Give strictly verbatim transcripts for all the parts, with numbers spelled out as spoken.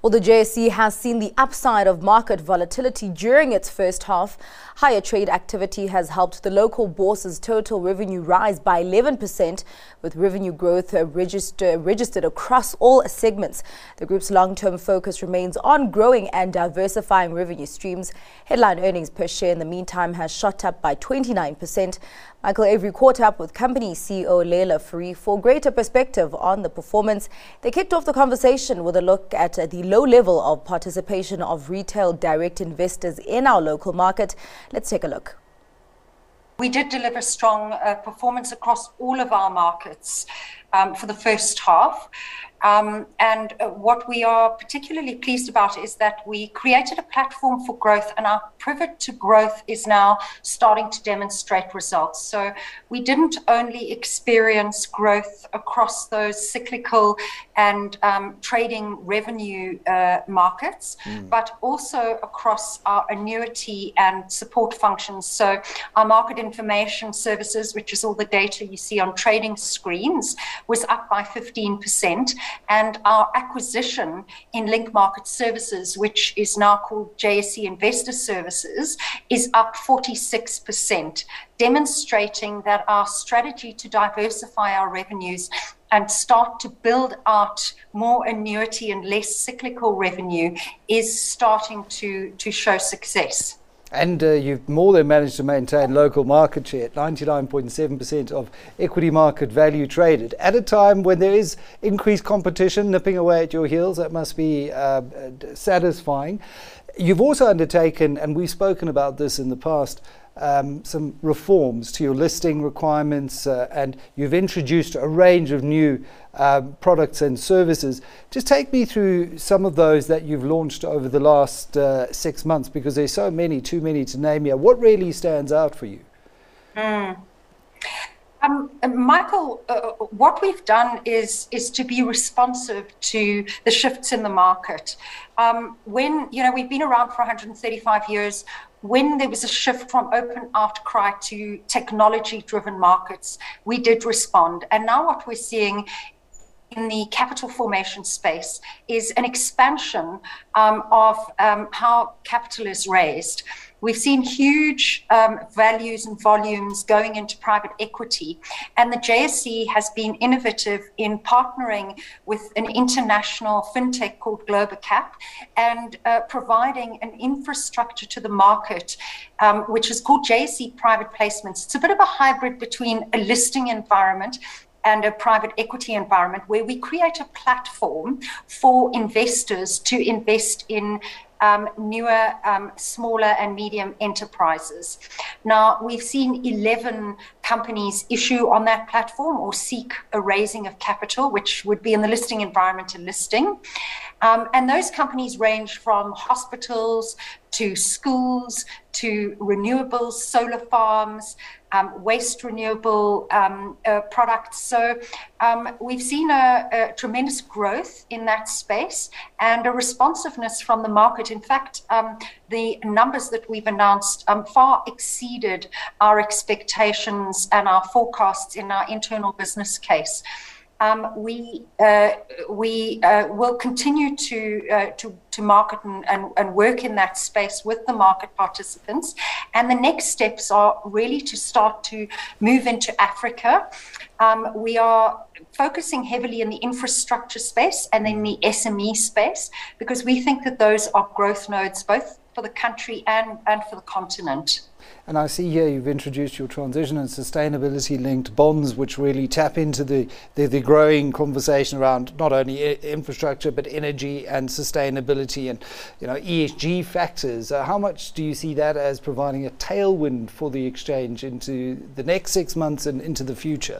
Well, the J S E has seen the upside of market volatility during its first half. Higher trade activity has helped the local bourse's total revenue rise by eleven percent, with revenue growth uh, register, registered across all segments. The group's long-term focus remains on growing and diversifying revenue streams. Headline earnings per share in the meantime has shot up by twenty-nine percent. Michael Avery caught up with company C E O Leila Fourie for greater perspective on the performance. They kicked off the conversation with a look at uh, the low level of participation of retail direct investors in our local market. Let's take a look. We did deliver strong uh, performance across all of our markets um, for the first half. Um, and uh, what we are particularly pleased about is that we created a platform for growth, and our pivot to growth is now starting to demonstrate results. So we didn't only experience growth across those cyclical and um, trading revenue uh, markets, mm. but also across our annuity and support functions. So our market information services, which is all the data you see on trading screens, was up by fifteen percent. And our acquisition in Link Market Services, which is now called J S E Investor Services, is up forty-six percent, demonstrating that our strategy to diversify our revenues and start to build out more annuity and less cyclical revenue is starting to, to show success. And uh, you've more than managed to maintain local market share at ninety-nine point seven percent of equity market value traded at a time when there is increased competition nipping away at your heels. That must be uh, satisfying. You've also undertaken, and we've spoken about this in the past, Um, some reforms to your listing requirements, uh, and you've introduced a range of new uh, products and services. Just take me through some of those that you've launched over the last uh, six months, because there's so many, too many to name here. What really stands out for you? Mm. Um, Michael, uh, what we've done is is to be responsive to the shifts in the market. Um, when, you know, we've been around for one hundred thirty-five years. When there was a shift from open outcry to technology-driven markets, we did respond. And now what we're seeing in the capital formation space is an expansion um, of um, how capital is raised. We've seen huge um, values and volumes going into private equity, and the J S E has been innovative in partnering with an international fintech called Globacap and uh, providing an infrastructure to the market, um, which is called J S E Private Placements. It's a bit of a hybrid between a listing environment and a private equity environment, where we create a platform for investors to invest in Um, newer, um, smaller and medium enterprises. Now, we've seen eleven companies issue on that platform or seek a raising of capital, which would be in the listing environment a listing. Um, and those companies range from hospitals to schools to renewables, solar farms, um, waste renewable um, uh, products. So um, we've seen a, a tremendous growth in that space and a responsiveness from the market. In fact, um, the numbers that we've announced um, far exceeded our expectations and our forecasts in our internal business case. Um, we uh, we uh, will continue to uh, to to market and, and, and work in that space with the market participants. And the next steps are really to start to move into Africa. Um, we are focusing heavily in the infrastructure space and in the S M E space, because we think that those are growth nodes both for the country and, and for the continent. And I see here you've introduced your transition and sustainability linked bonds, which really tap into the, the, the growing conversation around not only I- infrastructure, but energy and sustainability and, you know, E S G factors. Uh, how much do you see that as providing a tailwind for the exchange into the next six months and into the future?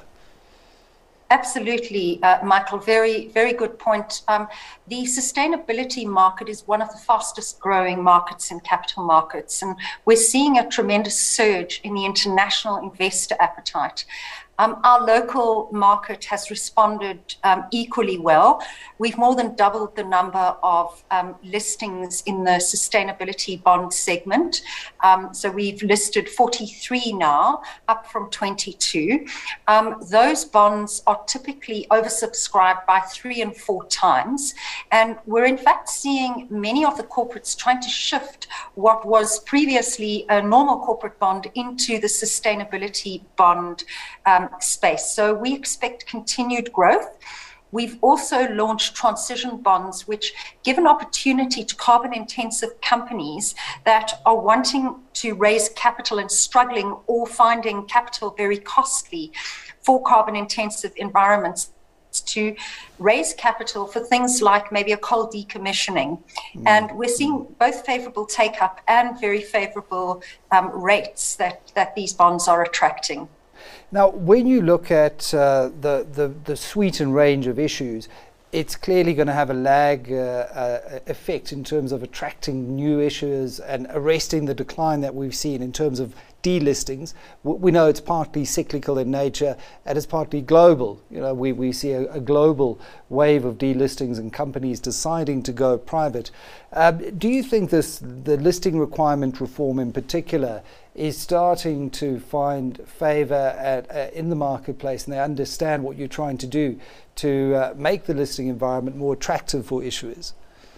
Absolutely, uh, Michael. Very, very good point. Um, the sustainability market is one of the fastest growing markets in capital markets, and we're seeing a tremendous surge in the international investor appetite. Um, our local market has responded um, equally well. We've more than doubled the number of um, listings in the sustainability bond segment. Um, so we've listed forty-three now, up from twenty-two. Um, those bonds are typically oversubscribed by three and four times. And we're in fact seeing many of the corporates trying to shift what was previously a normal corporate bond into the sustainability bond um, space. So we expect continued growth. We've also launched transition bonds, which give an opportunity to carbon-intensive companies that are wanting to raise capital and struggling or finding capital very costly for carbon-intensive environments to raise capital for things like maybe a coal decommissioning. Mm. And we're seeing both favorable take-up and very favorable um, rates that, that these bonds are attracting. Now, when you look at uh, the, the, the suite and range of issues, it's clearly going to have a lag uh, uh, effect in terms of attracting new issuers and arresting the decline that we've seen in terms of delistings. We know it's partly cyclical in nature and it's partly global. You know, we, we see a, a global wave of delistings and companies deciding to go private. Um, do you think this, the listing requirement reform in particular, is starting to find favour at, uh, in the marketplace, and they understand what you're trying to do to uh, make the listing environment more attractive for issuers?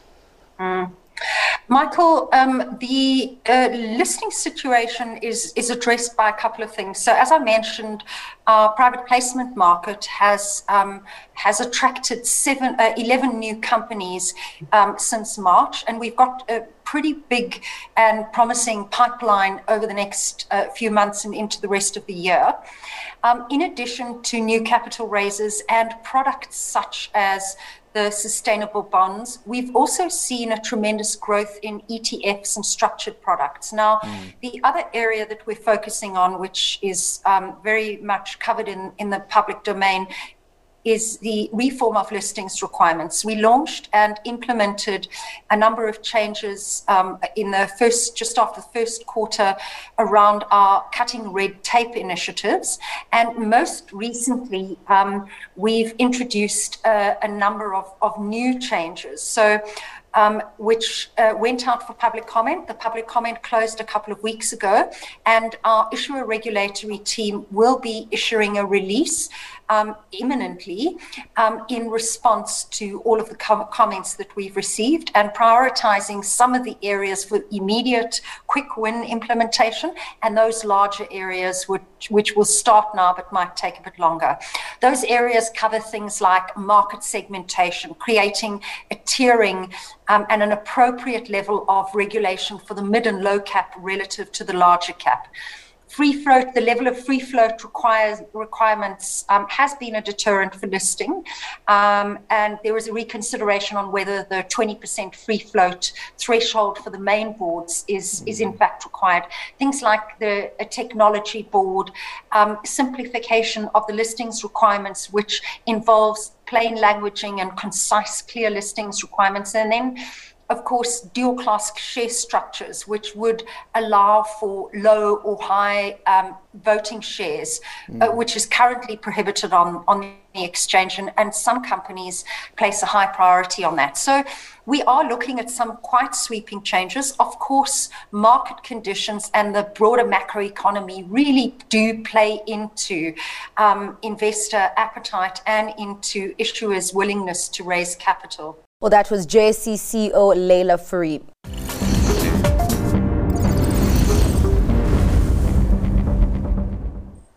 Mm. Michael, um, the uh, listing situation is, is addressed by a couple of things. So as I mentioned, our private placement market has um, has attracted seven, uh, eleven new companies um, since March, and we've got a pretty big and promising pipeline over the next uh, few months and into the rest of the year. Um, in addition to new capital raises and products such as the sustainable bonds, we've also seen a tremendous growth in E T Fs and structured products. Now, mm. the other area that we're focusing on, which is um, very much covered in, in the public domain, is the reform of listings requirements. We launched and implemented a number of changes um, in the first, just after the first quarter around our cutting red tape initiatives. And most recently, um, we've introduced uh, a number of, of new changes. So Um, which uh, went out for public comment. The public comment closed a couple of weeks ago, and our issuer regulatory team will be issuing a release um, imminently um, in response to all of the com- comments that we've received, and prioritizing some of the areas for immediate quick win implementation and those larger areas which, which will start now but might take a bit longer. Those areas cover things like market segmentation, creating a tiering Um, and an appropriate level of regulation for the mid and low cap relative to the larger cap. Free float, the level of free float requires requirements um, has been a deterrent for listing, um, and there was a reconsideration on whether the twenty percent free float threshold for the main boards is mm-hmm. is in fact required. Things like the a technology board, um, simplification of the listings requirements, which involves plain languaging and concise, clear listings requirements, and then of course, dual class share structures, which would allow for low or high um, voting shares, mm. uh, which is currently prohibited on, on the exchange. And, and some companies place a high priority on that. So we are looking at some quite sweeping changes. Of course, market conditions and the broader macroeconomy really do play into um, investor appetite and into issuers' willingness to raise capital. Well, that was J S E C E O Leila Fourie.